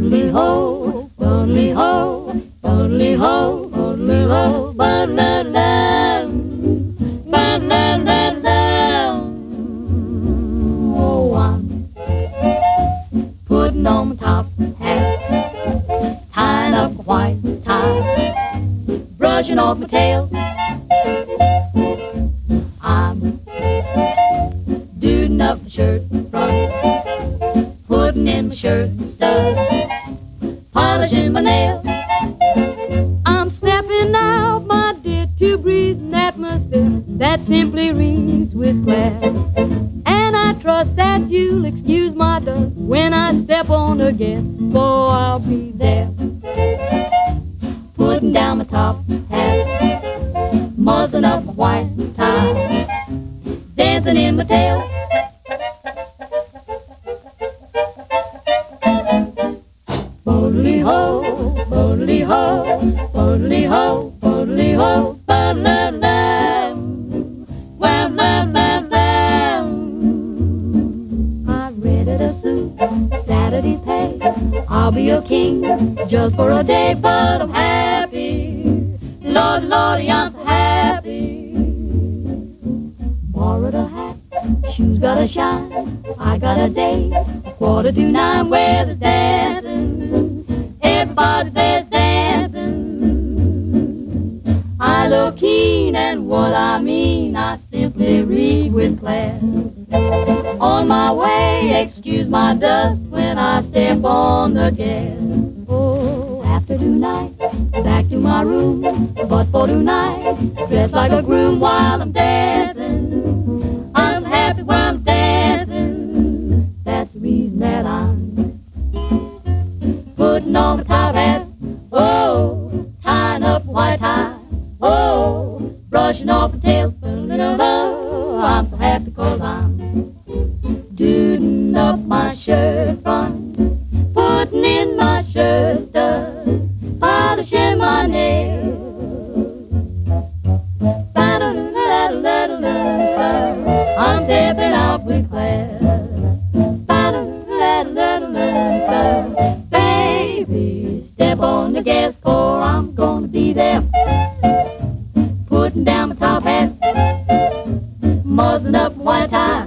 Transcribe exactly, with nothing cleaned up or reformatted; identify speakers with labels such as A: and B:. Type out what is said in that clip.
A: Boodly-ho, boodly-ho, boodly-ho, boodly-ho, ba-la-lam, ba-la-la-lam. Oh, I'm putting on my top hat, tying up my white tie, brushing off my tail. I'm duding up my shirt front, putting in my shirt stud, polishing my nail. I'm stepping out, my dear, to breathe an atmosphere that simply reeks with class. And I trust that you'll excuse my dust when I step on again, for I'll be there. Putting down my top hat, muzzling up my white tie, dancing in my tail. Boodly-ho, boodly-ho, boodly-ho, boodly-ho, ba-la-lam, wham-lam-lam-lam. I'm ready to sue Saturday's pay. I'll be a king just for a day, but I'm happy. Lord, Lordy, I'm so happy. Borrowed a hat, shoes gotta shine. I got a day, a quarter to nine, where there's dancing. Everybody there's dancing. I look keen, and what I mean, I simply reek with class. On my way, excuse my dust when I step on the gas. Oh, after tonight, back to my room, but for tonight, dressed like a groom while I'm dancing. I'm happy while I'm dancing. That's the reason that I'm putting on my top hat. Oh, tying up my white tie. Oh, brushing off my tail. I'm so happy 'cause I'm duding up my shirt front, putting in my shirt stud, polishing my nails. I'm stepping out with class. Baby, step on the gas, for I'm gonna be there. Putting down my top hat, muzzling up my white tie.